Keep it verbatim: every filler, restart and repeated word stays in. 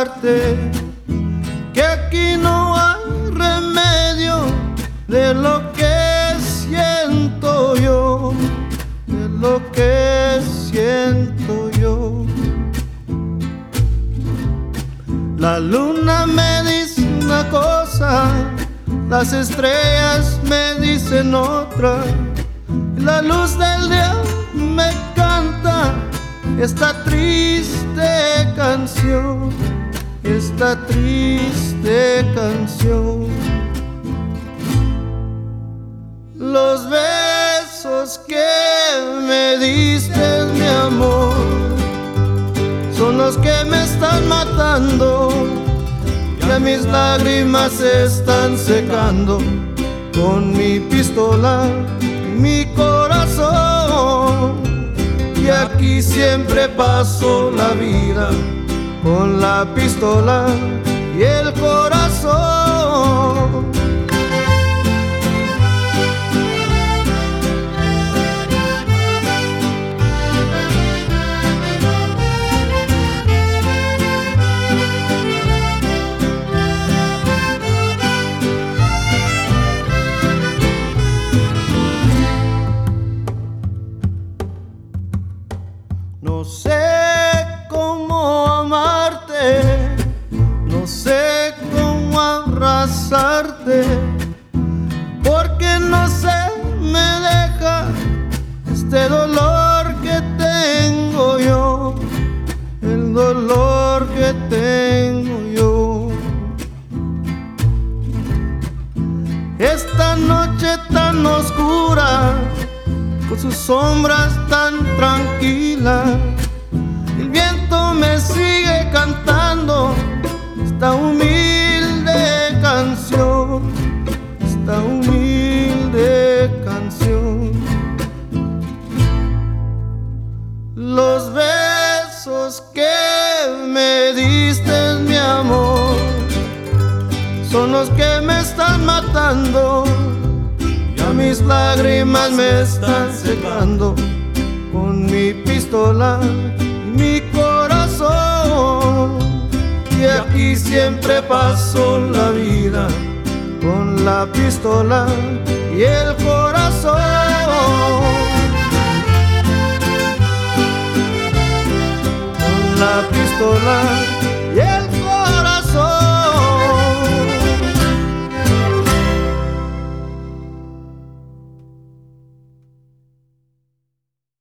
abrazarte, que aquí no hay remedio de lo que siento yo, de lo que siento yo. La luna me dice una cosa, las estrellas me dicen otra, y la luz del día me canta esta triste canción, esta triste canción. Los besos que me diste, mi amor, son los que me están matando, ya mis lágrimas se están secando con mi pistola y mi corazón. Y aquí siempre paso la vida con la pistola y el corazón. No sé cómo amarte, no sé cómo abrazarte, porque no se me deja este dolor que tengo yo, el dolor que tengo yo. Esta noche tan oscura, con sus sombras tan tranquilas, el viento me sigue cantando esta humilde canción, esta humilde canción. Los besos que me diste, mi amor, son los que me están matando, ya mis lágrimas me están secando con mi pistola y mi corazón. Y aquí siempre paso la vida con la pistola y el corazón. Con la pistola y el